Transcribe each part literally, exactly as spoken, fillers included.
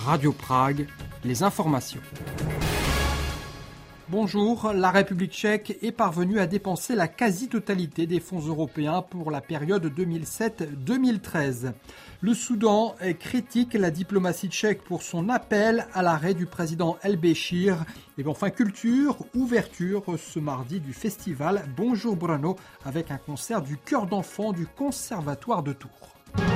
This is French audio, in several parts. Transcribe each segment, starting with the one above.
Radio Prague, les informations. Bonjour, la République tchèque est parvenue à dépenser la quasi-totalité des fonds européens pour la période deux mille sept deux mille treize. Le Soudan critique la diplomatie tchèque pour son appel à l'arrêt du président El-Béchir. Et enfin, culture, ouverture ce mardi du festival Bonjour Brno avec un concert du chœur d'enfants du Conservatoire de Tours.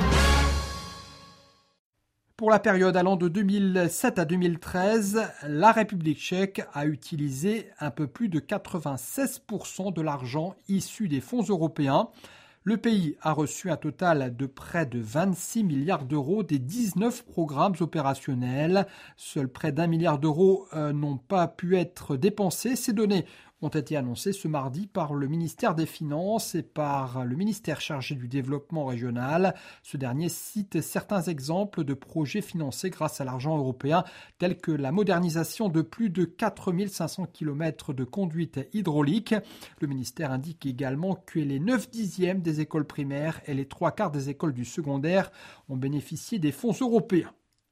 Pour la période allant de deux mille sept à deux mille treize, la République tchèque a utilisé un peu plus de quatre-vingt-seize pour cent de l'argent issu des fonds européens. Le pays a reçu un total de près de vingt-six milliards d'euros des dix-neuf programmes opérationnels. Seuls près d'un milliard d'euros euh, n'ont pas pu être dépensés. Ces données ont été annoncées ce mardi par le ministère des Finances et par le ministère chargé du développement régional. Ce dernier cite certains exemples de projets financés grâce à l'argent européen, tels que la modernisation de plus de quatre mille cinq cents kilomètres de conduites hydrauliques. Le ministère indique également que les neuf dixièmes des écoles primaires et les trois quarts des écoles du secondaire ont bénéficié des fonds européens.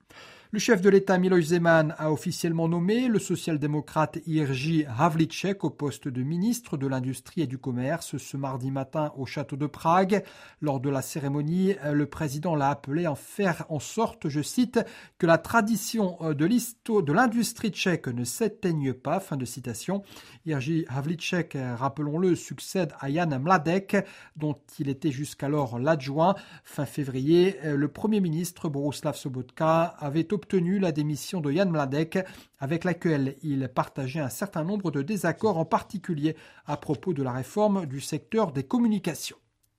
Le chef de l'État Miloš Zeman a officiellement nommé le social-démocrate Jiří Havlíček au poste de ministre de l'Industrie et du Commerce ce mardi matin au château de Prague. Lors de la cérémonie, le président l'a appelé à faire en sorte, je cite, que la tradition de l'histo de l'industrie tchèque ne s'éteigne pas. Fin de citation. Jiří Havlíček, rappelons-le, succède à Jan Mládek, dont il était jusqu'alors l'adjoint. Fin février, le Premier ministre Bohuslav Sobotka avait obtenu la démission de Jan Mládek, avec laquelle il partageait un certain nombre de désaccords, en particulier à propos de la réforme du secteur des communications.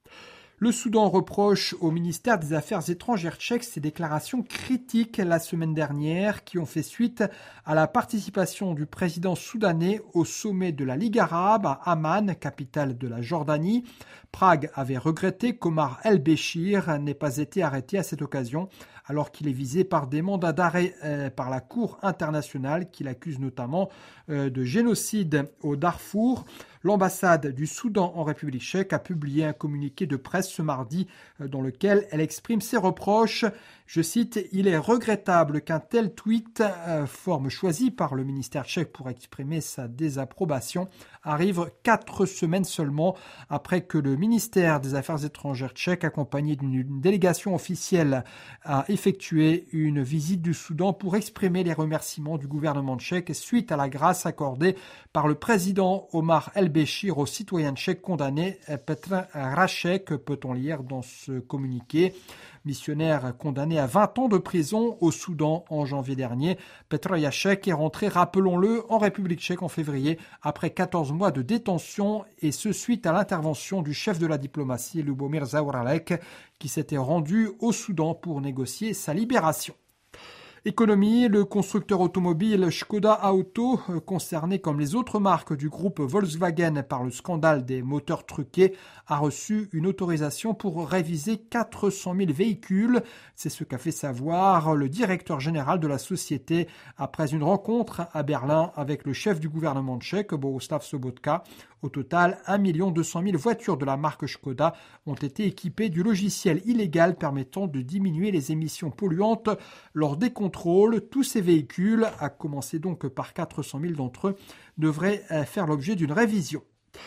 Le Soudan reproche au ministère des Affaires étrangères tchèque ses déclarations critiques la semaine dernière qui ont fait suite à la participation du président soudanais au sommet de la Ligue arabe à Amman, capitale de la Jordanie. Prague avait regretté qu'Omar El-Béchir n'ait pas été arrêté à cette occasion, alors qu'il est visé par des mandats d'arrêt euh, par la Cour internationale qui l'accuse notamment euh, de génocide au Darfour. L'ambassade du Soudan en République tchèque a publié un communiqué de presse ce mardi euh, dans lequel elle exprime ses reproches. Je cite, « Il est regrettable qu'un tel tweet, euh, forme choisie par le ministère tchèque pour exprimer sa désapprobation, arrive quatre semaines seulement après que le ministère des Affaires étrangères tchèque, accompagné d'une délégation officielle, a effectué une visite du Soudan pour exprimer les remerciements du gouvernement tchèque suite à la grâce accordée par le président Omar El-Béchir au citoyen tchèque condamné Petr Rašek, peut-on lire dans ce communiqué. Missionnaire condamné à vingt ans de prison au Soudan en janvier dernier, Petr Rašek est rentré, rappelons-le, en République tchèque en février après quatorze mois de détention, et ce suite à l'intervention du chef de la diplomatie Lubomír Zaorálek qui s'était rendu au Soudan pour négocier sa libération. Économie, le constructeur automobile Škoda Auto, concerné comme les autres marques du groupe Volkswagen par le scandale des moteurs truqués, a reçu une autorisation pour réviser quatre cent mille véhicules. C'est ce qu'a fait savoir le directeur général de la société après une rencontre à Berlin avec le chef du gouvernement tchèque, Bohuslav Sobotka. Au total, un million deux cent mille voitures de la marque Škoda ont été équipées du logiciel illégal permettant de diminuer les émissions polluantes lors des contrôles. Tous ces véhicules, à commencer donc par quatre cent mille d'entre eux, devraient faire l'objet d'une révision.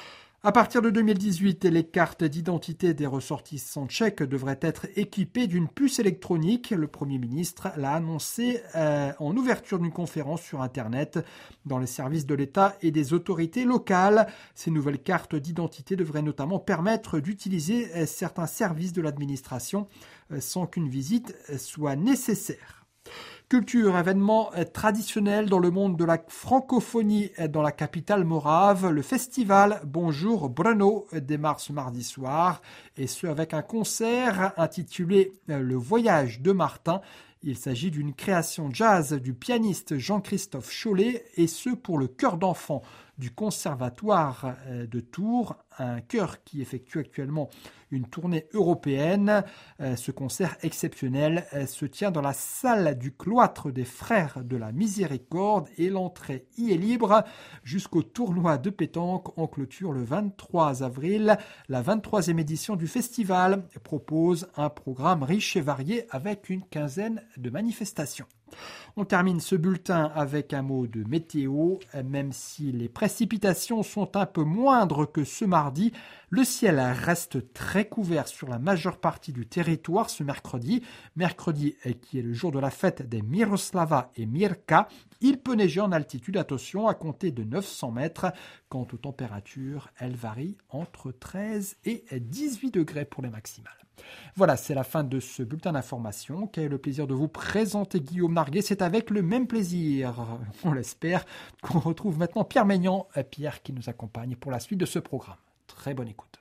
À partir de deux mille dix-huit, les cartes d'identité des ressortissants tchèques devraient être équipées d'une puce électronique. Le Premier ministre l'a annoncé euh, en ouverture d'une conférence sur Internet dans les services de l'État et des autorités locales. Ces nouvelles cartes d'identité devraient notamment permettre d'utiliser euh, certains services de l'administration euh, sans qu'une visite euh, soit nécessaire. Culture, événement traditionnel dans le monde de la francophonie dans la capitale morave. Le festival Bonjour Brno démarre ce mardi soir, et ce avec un concert intitulé Le Voyage de Martin. Il s'agit d'une création jazz du pianiste Jean-Christophe Chollet, et ce pour le chœur d'enfants du Conservatoire de Tours, un chœur qui effectue actuellement une tournée européenne. Ce concert exceptionnel se tient dans la salle du cloître des Frères de la Miséricorde et l'entrée y est libre. Jusqu'au tournoi de pétanque en clôture le vingt-trois avril. La vingt-troisième édition du festival propose un programme riche et varié avec une quinzaine de manifestations. On termine ce bulletin avec un mot de météo. Même si les précipitations sont un peu moindres que ce mardi, le ciel reste très couvert sur la majeure partie du territoire ce mercredi. Mercredi qui est le jour de la fête des Miroslava et Mirka. Il peut neiger en altitude, attention, à compter de neuf cents mètres. Quant aux températures, elles varient entre treize et dix-huit degrés pour les maximales. Voilà, c'est la fin de ce bulletin d'information. Quel est le plaisir de vous présenter Guillaume Narguet. C'est avec le même plaisir, on l'espère, qu'on retrouve maintenant Pierre Maignan, Pierre qui nous accompagne pour la suite de ce programme. Très bonne écoute.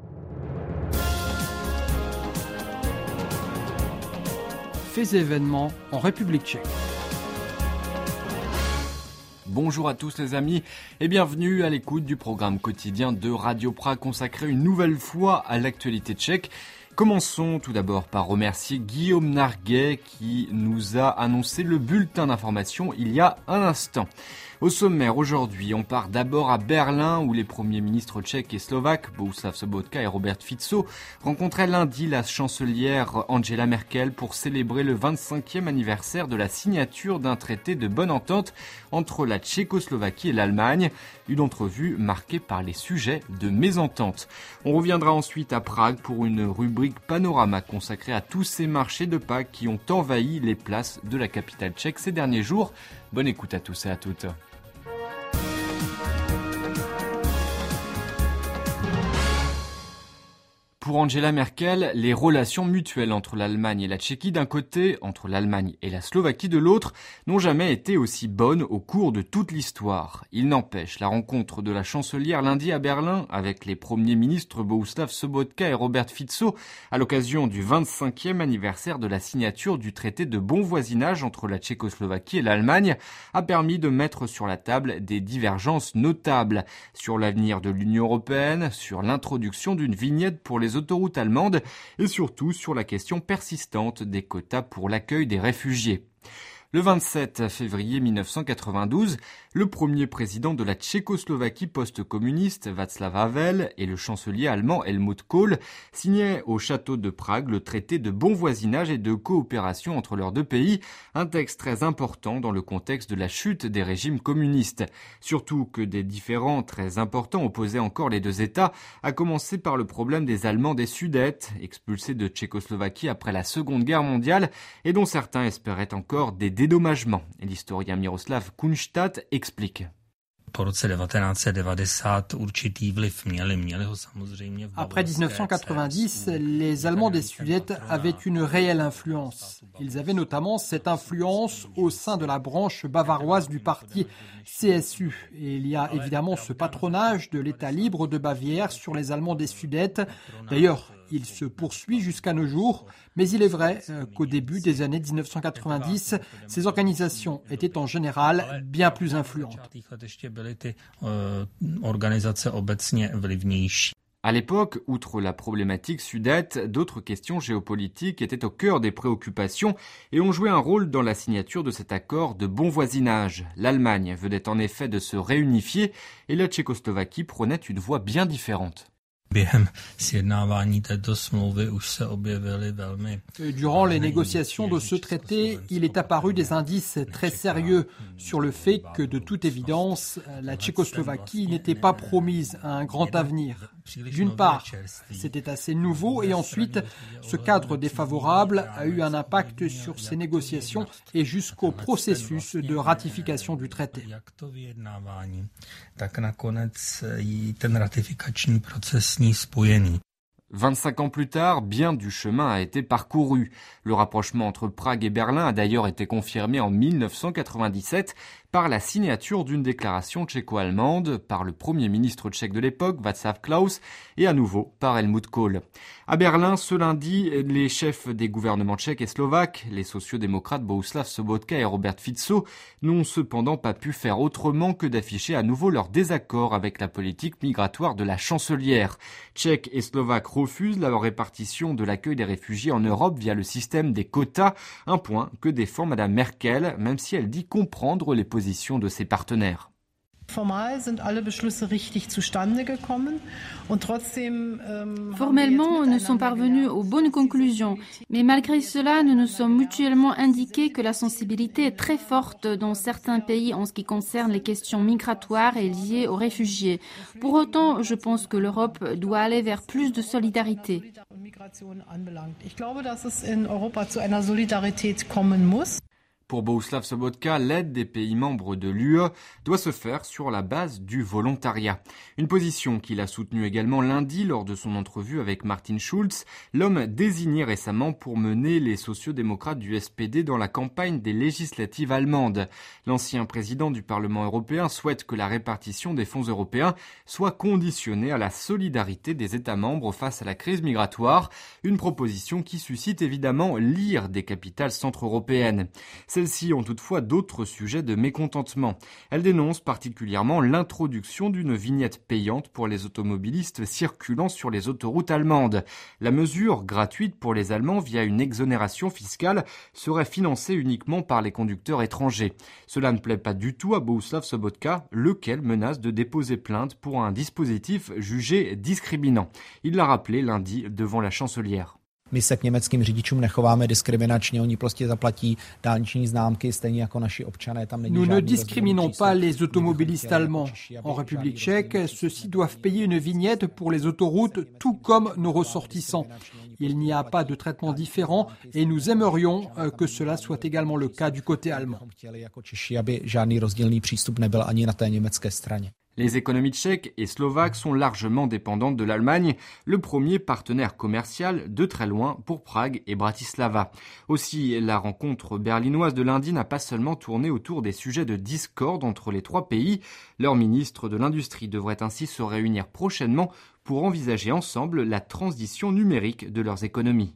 Faits et événements en République tchèque. Bonjour à tous les amis et bienvenue à l'écoute du programme quotidien de Radio Prague consacré une nouvelle fois à l'actualité tchèque. Commençons tout d'abord par remercier Guillaume Narguet qui nous a annoncé le bulletin d'information il y a un instant. Au sommaire aujourd'hui, on part d'abord à Berlin où les premiers ministres tchèques et slovaques, Bohuslav Sobotka et Robert Fico, rencontraient lundi la chancelière Angela Merkel pour célébrer le vingt-cinquième anniversaire de la signature d'un traité de bonne entente entre la Tchécoslovaquie et l'Allemagne, une entrevue marquée par les sujets de mésentente. On reviendra ensuite à Prague pour une rubrique panorama consacrée à tous ces marchés de Pâques qui ont envahi les places de la capitale tchèque ces derniers jours. Bonne écoute à tous et à toutes. Pour Angela Merkel, les relations mutuelles entre l'Allemagne et la Tchéquie d'un côté, entre l'Allemagne et la Slovaquie de l'autre, n'ont jamais été aussi bonnes au cours de toute l'histoire. Il n'empêche, la rencontre de la chancelière lundi à Berlin avec les premiers ministres Bohuslav Sobotka et Robert Fico à l'occasion du vingt-cinquième anniversaire de la signature du traité de bon voisinage entre la Tchécoslovaquie et l'Allemagne a permis de mettre sur la table des divergences notables sur l'avenir de l'Union européenne, sur l'introduction d'une vignette pour les autoroutes allemandes et surtout sur la question persistante des quotas pour l'accueil des réfugiés. Le vingt-sept février mille neuf cent quatre-vingt-douze, le premier président de la Tchécoslovaquie post-communiste, Václav Havel, et le chancelier allemand Helmut Kohl signaient au château de Prague le traité de bon voisinage et de coopération entre leurs deux pays, un texte très important dans le contexte de la chute des régimes communistes. Surtout que des différends très importants opposaient encore les deux États, à commencer par le problème des Allemands des Sudètes, expulsés de Tchécoslovaquie après la Seconde Guerre mondiale, et dont certains espéraient encore des dédommagement. L'historien Miroslav Kunštat explique. Après dix-neuf cent quatre-vingt-dix, les Allemands des Sudètes avaient une réelle influence. Ils avaient notamment cette influence au sein de la branche bavaroise du parti C S U. Et il y a évidemment ce patronage de l'État libre de Bavière sur les Allemands des Sudètes. D'ailleurs, il se poursuit jusqu'à nos jours, mais il est vrai qu'au début des années dix-neuf cent quatre-vingt-dix, ces organisations étaient en général bien plus influentes. À l'époque, outre la problématique sudète, d'autres questions géopolitiques étaient au cœur des préoccupations et ont joué un rôle dans la signature de cet accord de bon voisinage. L'Allemagne venait en effet de se réunifier et la Tchécoslovaquie prenait une voie bien différente. Durant les négociations de ce traité, il est apparu des indices très sérieux sur le fait que, de toute évidence, la Tchécoslovaquie n'était pas promise à un grand avenir. D'une part, c'était assez nouveau et ensuite, ce cadre défavorable a eu un impact sur ces négociations et jusqu'au processus de ratification du traité. vingt-cinq ans plus tard, bien du chemin a été parcouru. Le rapprochement entre Prague et Berlin a d'ailleurs été confirmé en mille neuf cent quatre-vingt-dix-sept par la signature d'une déclaration tchéco-allemande par le premier ministre tchèque de l'époque, Václav Klaus, et à nouveau par Helmut Kohl. À Berlin, ce lundi, les chefs des gouvernements tchèques et slovaques, les sociodémocrates Bohuslav Sobotka et Robert Fico, n'ont cependant pas pu faire autrement que d'afficher à nouveau leur désaccord avec la politique migratoire de la chancelière. Tchèques et slovaques refusent la répartition de l'accueil des réfugiés en Europe via le système des quotas, un point que défend Madame Merkel, même si elle dit comprendre les positions de ses partenaires. Formellement, nous sommes parvenus aux bonnes conclusions, mais malgré cela, nous nous sommes mutuellement indiqués que la sensibilité est très forte dans certains pays en ce qui concerne les questions migratoires et liées aux réfugiés. Pour autant, je pense que l'Europe doit aller vers plus de solidarité. Pour Bohuslav Sobotka, l'aide des pays membres de l'U E doit se faire sur la base du volontariat. Une position qu'il a soutenue également lundi lors de son entrevue avec Martin Schulz, l'homme désigné récemment pour mener les sociodémocrates du S P D dans la campagne des législatives allemandes. L'ancien président du Parlement européen souhaite que la répartition des fonds européens soit conditionnée à la solidarité des États membres face à la crise migratoire, une proposition qui suscite évidemment l'ire des capitales centre-européennes. Celles-ci ont toutefois d'autres sujets de mécontentement. Elles dénoncent particulièrement l'introduction d'une vignette payante pour les automobilistes circulant sur les autoroutes allemandes. La mesure, gratuite pour les Allemands via une exonération fiscale, serait financée uniquement par les conducteurs étrangers. Cela ne plaît pas du tout à Bohuslav Sobotka, lequel menace de déposer plainte pour un dispositif jugé discriminant. Il l'a rappelé lundi devant la chancelière. My se k německým řidičům nechováme diskriminačně, oni prostě zaplatí dálniční známky stejně jako naši občané. Tam není Nous ne žádný discriminons pas les automobilistes allemands. En République tchèque, ceux-ci doivent payer une vignette pour les autoroutes, tout comme nos ressortissants. Il n'y a pas de traitement différent et nous aimerions que cela soit également le cas du côté allemand. Les économies tchèques et slovaques sont largement dépendantes de l'Allemagne, le premier partenaire commercial de très loin pour Prague et Bratislava. Aussi, la rencontre berlinoise de lundi n'a pas seulement tourné autour des sujets de discorde entre les trois pays. Leurs ministres de l'Industrie devraient ainsi se réunir prochainement pour envisager ensemble la transition numérique de leurs économies.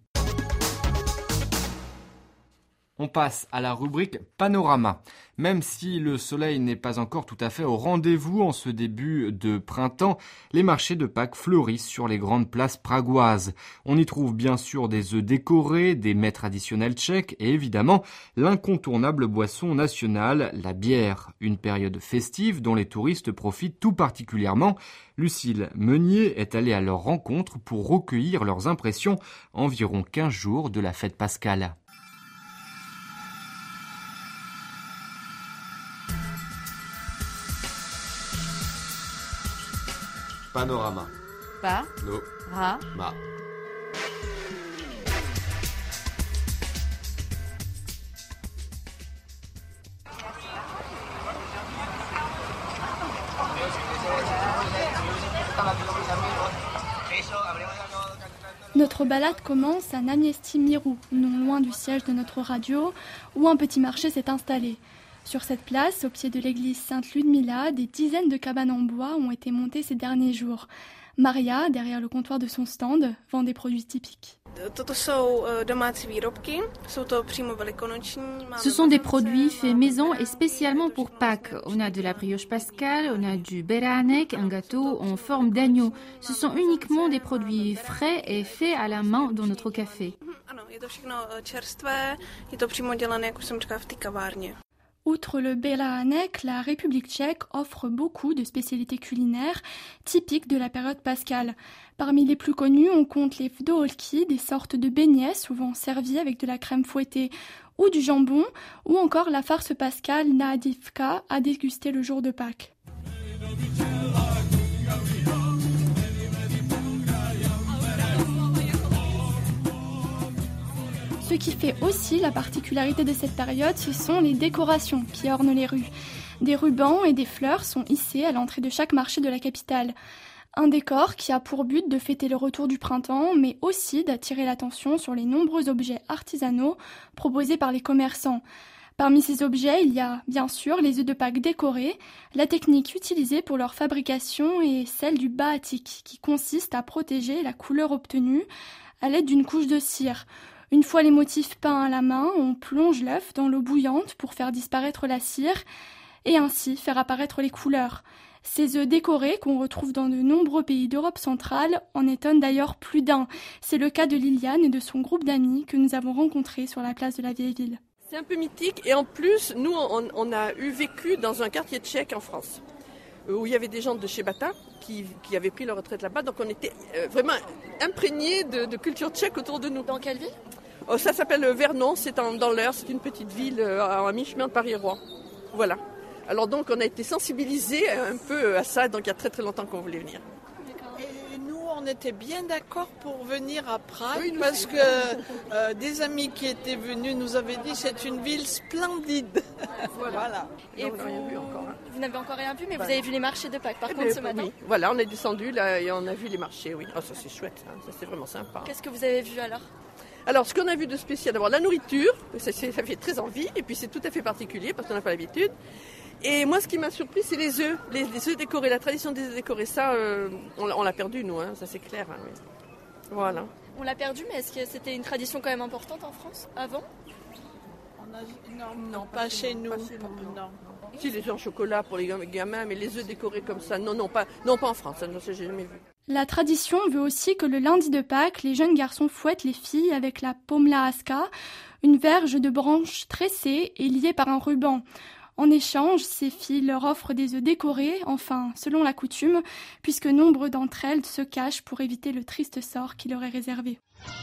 On passe à la rubrique Panorama. Même si le soleil n'est pas encore tout à fait au rendez-vous en ce début de printemps, les marchés de Pâques fleurissent sur les grandes places pragoises. On y trouve bien sûr des œufs décorés, des mets traditionnels tchèques et évidemment l'incontournable boisson nationale, la bière. Une période festive dont les touristes profitent tout particulièrement. Lucille Meunier est allée à leur rencontre pour recueillir leurs impressions environ quinze jours de la fête pascale. Panorama. Pa. No. Ra. Ma. Notre balade commence à Namiesti-Mirou, non loin du siège de notre radio, où un petit marché s'est installé. Sur cette place, au pied de l'église Sainte-Ludmilla, des dizaines de cabanes en bois ont été montées ces derniers jours. Maria, derrière le comptoir de son stand, vend des produits typiques. Ce sont des produits faits maison et spécialement pour Pâques. On a de la brioche pascale, on a du beránek, un gâteau en forme d'agneau. Ce sont uniquement des produits frais et faits à la main dans notre café. Outre le beránek, la République tchèque offre beaucoup de spécialités culinaires typiques de la période pascale. Parmi les plus connus, on compte les vdolky, des sortes de beignets souvent servis avec de la crème fouettée ou du jambon, ou encore la farce pascale naadivka à déguster le jour de Pâques. Ce qui fait aussi la particularité de cette période, ce sont les décorations qui ornent les rues. Des rubans et des fleurs sont hissés à l'entrée de chaque marché de la capitale. Un décor qui a pour but de fêter le retour du printemps, mais aussi d'attirer l'attention sur les nombreux objets artisanaux proposés par les commerçants. Parmi ces objets, il y a bien sûr les œufs de Pâques décorés. La technique utilisée pour leur fabrication est celle du baatik, qui consiste à protéger la couleur obtenue à l'aide d'une couche de cire. Une fois les motifs peints à la main, on plonge l'œuf dans l'eau bouillante pour faire disparaître la cire et ainsi faire apparaître les couleurs. Ces œufs décorés qu'on retrouve dans de nombreux pays d'Europe centrale en étonnent d'ailleurs plus d'un. C'est le cas de Liliane et de son groupe d'amis que nous avons rencontrés sur la place de la vieille ville. C'est un peu mythique et en plus, nous, on, on a eu vécu dans un quartier tchèque en France. où il y avait des gens de chez Bata qui, qui avaient pris leur retraite là-bas. Donc on était euh, vraiment imprégnés de, de culture tchèque autour de nous. Dans quelle ville ? Oh, ça s'appelle Vernon, c'est en, dans l'Eure, c'est une petite ville euh, à mi-chemin de Paris et Rouen. Voilà. Alors donc on a été sensibilisés un peu à ça, donc il y a très très longtemps qu'on voulait venir. Et nous, on était bien d'accord pour venir à Prague, oui, parce que euh, des amis qui étaient venus nous avaient dit que c'est une ville splendide. Voilà. Et on vous, n'a rien vu encore. Hein. Vous n'avez encore rien vu, mais bah, vous avez vu les marchés de Pâques, par eh contre, bien, ce matin. Oui. Voilà, on est descendu là et on a vu les marchés, oui. Oh, ça c'est chouette, hein. Ça c'est vraiment sympa. Qu'est-ce que vous avez vu alors ? Alors, ce qu'on a vu de spécial, d'abord la nourriture, ça, ça fait très envie, et puis c'est tout à fait particulier parce qu'on n'a pas l'habitude. Et moi, ce qui m'a surpris, c'est les œufs, les, les œufs décorés, la tradition des œufs décorés. Ça, euh, on, on l'a perdu, nous, hein, ça c'est clair. Hein, oui. Voilà. On l'a perdu, mais est-ce que c'était une tradition quand même importante en France, avant ? On a... Non, non, pas chez nous. Pas chez nous. Non. Si, les œufs en chocolat pour les gamins, mais les œufs décorés comme ça, non, non, pas, non, pas en France, ça, non, ça, j'ai jamais vu. La tradition veut aussi que le lundi de Pâques, les jeunes garçons fouettent les filles avec la pomlaska, une verge de branches tressées et liée par un ruban. En échange, ces filles leur offrent des œufs décorés, enfin, selon la coutume, puisque nombre d'entre elles se cachent pour éviter le triste sort qui leur est réservé.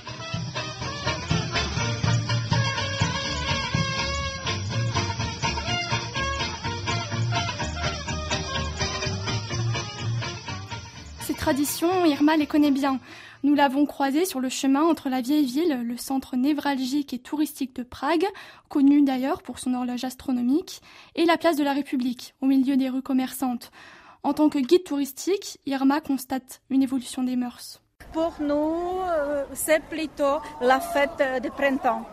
Ces traditions, Irma les connaît bien. Nous l'avons croisée sur le chemin entre la vieille ville, le centre névralgique et touristique de Prague, connu d'ailleurs pour son horloge astronomique, et la place de la République, au milieu des rues commerçantes. En tant que guide touristique, Irma constate une évolution des mœurs. Pour nous, c'est plutôt la fête de printemps,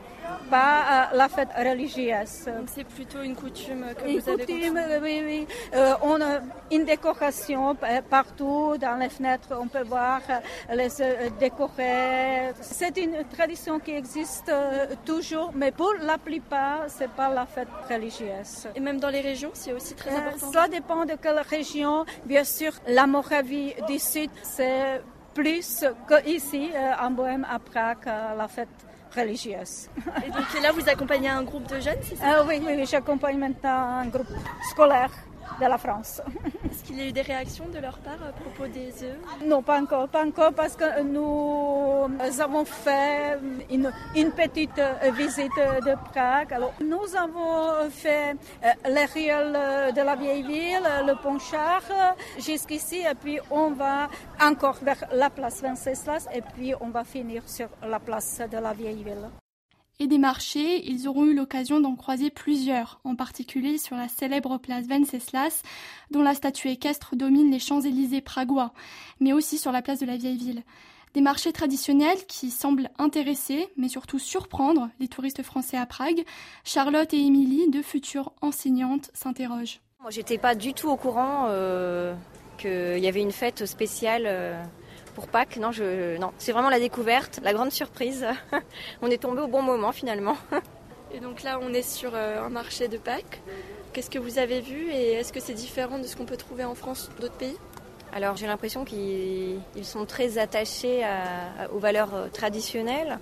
pas la fête religieuse. Donc c'est plutôt une coutume que une vous avez coutume, oui, oui. Euh, on a une décoration partout, dans les fenêtres, on peut voir les œufs décorés. C'est une tradition qui existe toujours, mais pour la plupart, ce n'est pas la fête religieuse. Et même dans les régions, c'est aussi très important. Euh, ça dépend de quelle région. Bien sûr, la Moravie du Sud, c'est plus qu'ici, en Bohême, à Prague, la fête religieuse. Et donc là, vous accompagnez un groupe de jeunes, c'est ça ? euh, Oui, oui, oui, j'accompagne maintenant un groupe scolaire de la France. Est-ce qu'il y a eu des réactions de leur part à propos des œufs ? Non, pas encore, pas encore, parce que nous avons fait une, une petite visite de Prague. Alors, nous avons fait les ruelles de la vieille ville, le pont Charles, jusqu'ici, et puis on va encore vers la place Venceslas, et puis on va finir sur la place de la vieille ville. Et des marchés, ils auront eu l'occasion d'en croiser plusieurs, en particulier sur la célèbre place Venceslas, dont la statue équestre domine les Champs-Élysées pragois, mais aussi sur la place de la vieille ville. Des marchés traditionnels qui semblent intéresser, mais surtout surprendre les touristes français à Prague. Charlotte et Émilie, deux futures enseignantes, s'interrogent. Moi, j'étais pas du tout au courant euh, qu'il y avait une fête spéciale euh... Pour Pâques, non, je, non, c'est vraiment la découverte, la grande surprise. On est tombé au bon moment finalement. Et donc là, on est sur un marché de Pâques. Qu'est-ce que vous avez vu et est-ce que c'est différent de ce qu'on peut trouver en France ou d'autres pays ? Alors j'ai l'impression qu'ils ils sont très attachés à, à, aux valeurs traditionnelles.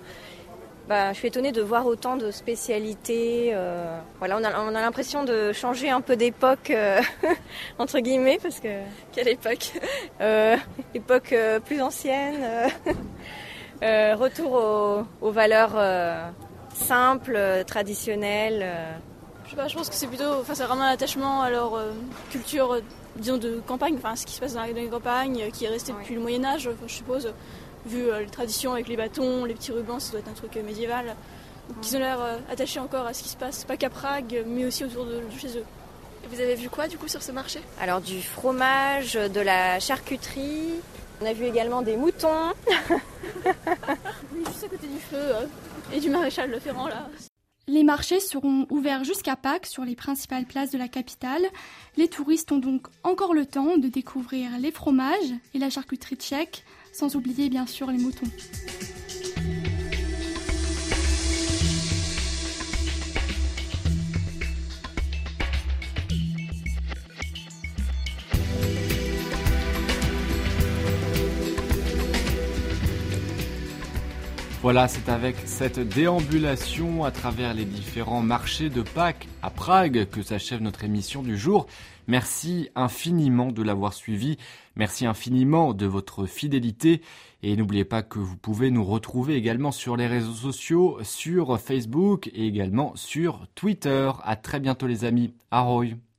Bah, je suis étonnée de voir autant de spécialités. Euh, voilà, on a, on a l'impression de changer un peu d'époque, euh, entre guillemets, parce que... Quelle époque ? euh, Époque euh, plus ancienne. Euh, euh, retour aux, aux valeurs euh, simples, euh, traditionnelles. Euh. Je sais pas, je pense que c'est plutôt... Enfin, c'est vraiment un attachement à leur euh, culture, euh, disons, de campagne. Enfin, ce qui se passe dans les campagnes, euh, qui est resté depuis ouais. le Moyen-Âge, enfin, je suppose... Vu euh, les traditions avec les bâtons, les petits rubans, ça doit être un truc euh, médiéval. Donc ils ont l'air euh, attachés encore à ce qui se passe, pas qu'à Prague, mais aussi autour de, de chez eux. Et vous avez vu quoi du coup sur ce marché ? Alors du fromage, de la charcuterie, on a vu également des moutons. Oui, juste à côté du feu euh, et du maréchal Le Ferrand là. Les marchés seront ouverts jusqu'à Pâques sur les principales places de la capitale. Les touristes ont donc encore le temps de découvrir les fromages et la charcuterie tchèque, sans oublier bien sûr les moutons. Voilà, c'est avec cette déambulation à travers les différents marchés de Pâques à Prague que s'achève notre émission du jour. Merci infiniment de l'avoir suivi. Merci infiniment de votre fidélité. Et n'oubliez pas que vous pouvez nous retrouver également sur les réseaux sociaux, sur Facebook et également sur Twitter. À très bientôt les amis. Ahoj!